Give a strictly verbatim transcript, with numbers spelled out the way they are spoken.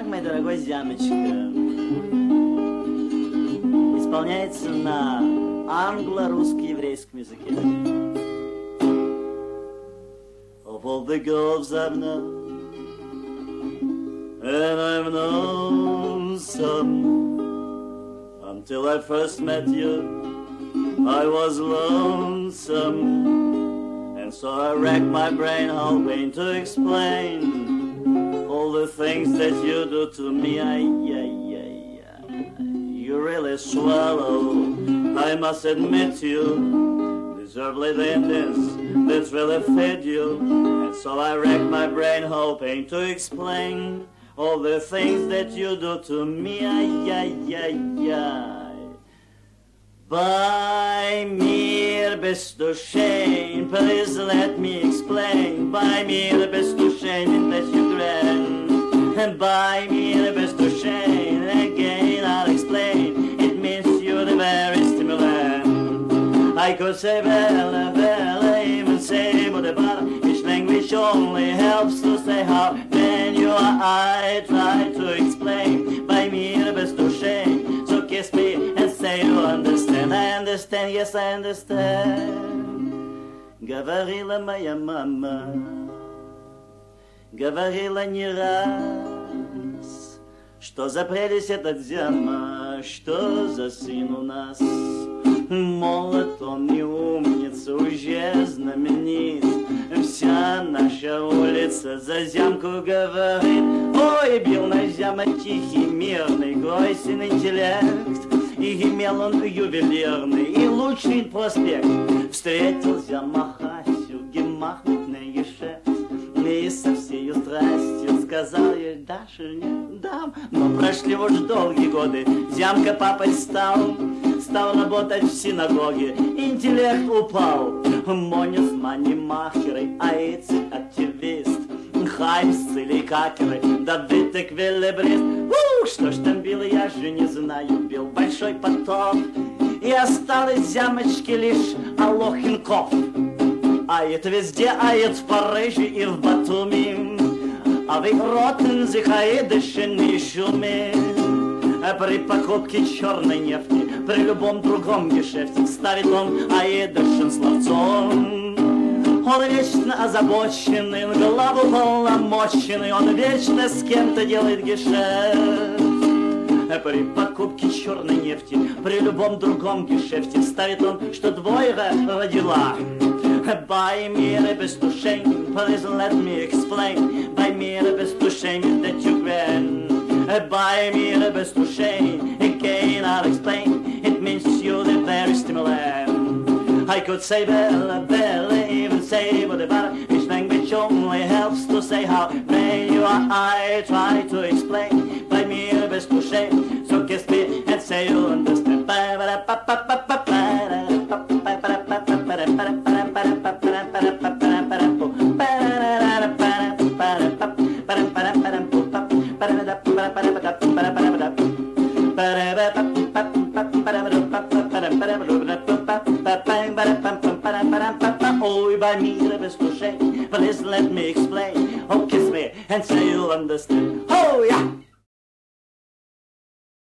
Итак, мой дорогой Зямочка, исполняется на англо-русско-еврейском языке. Of all the girls I've known, and I've known some, until I first met you, I was lonesome, and so I racked my brain hoping to explain all the things that you do to me. I, I, I, I, you really swallow, I must admit you deservedly the Indians that really fed you, and so I racked my brain hoping to explain all the things that you do to me. I, I, I, I. Bei mir bist du schön, please let me explain. Bei mir bist du schön in that you grin. Bei mir bist du schön, again I'll explain. It means you're the very stimulant. I could say bella, bella, even say but about each language only helps to say how then you are. I try to explain. Bei mir bist du schön, so kiss me and say you understand. I understand, yes I understand. Говорила моя мама, говорила не раз, что за прелесть эта дама, что за сын у нас. Молод он не умница, уже знаменит, вся наша улица за зямку говорит. Ой, бил на зяма тихий, мирный, грозен интеллект, и имел он ювелирный и лучший проспект. Встретил зяма Хасю, гемахнуть на ешефт, и со всею страстью сказал ей: дашь или не дам. Но прошли уж долгие годы, зямка папой стал, стал работать в синагоге, интеллект упал. Монис манимахеры, аэцик активист, Хайм силикакеры, да витек велебрист. Ух, что ж там было, я же не знаю, бил большой потоп, и осталось зямочки лишь Алохинков. А это везде, а это в Париже и в Батуми, а в Ротен зихаидышен и шуме. При покупке черной нефти, при любом другом гешефте ставит он аидышен словцом. Он вечно озабоченный, голову полномоченный, он вечно с кем-то делает гешефт. При покупке черной нефти, при любом другом гешефте ставит он, что двойка родила. Bei mir bist du schön, please let me explain. Bei mir bist du schön, that you grin. Bei mir bist du schön, again I'll explain. It means you're the very stimulant. I could say bella, bella, even say what about it. Each language only helps to say how vain you are. I try to explain. Bei mir bist du schön, so kiss me and say you understand. Oh, by me, the best to shake, please let me explain. Oh, kiss me and say you'll understand.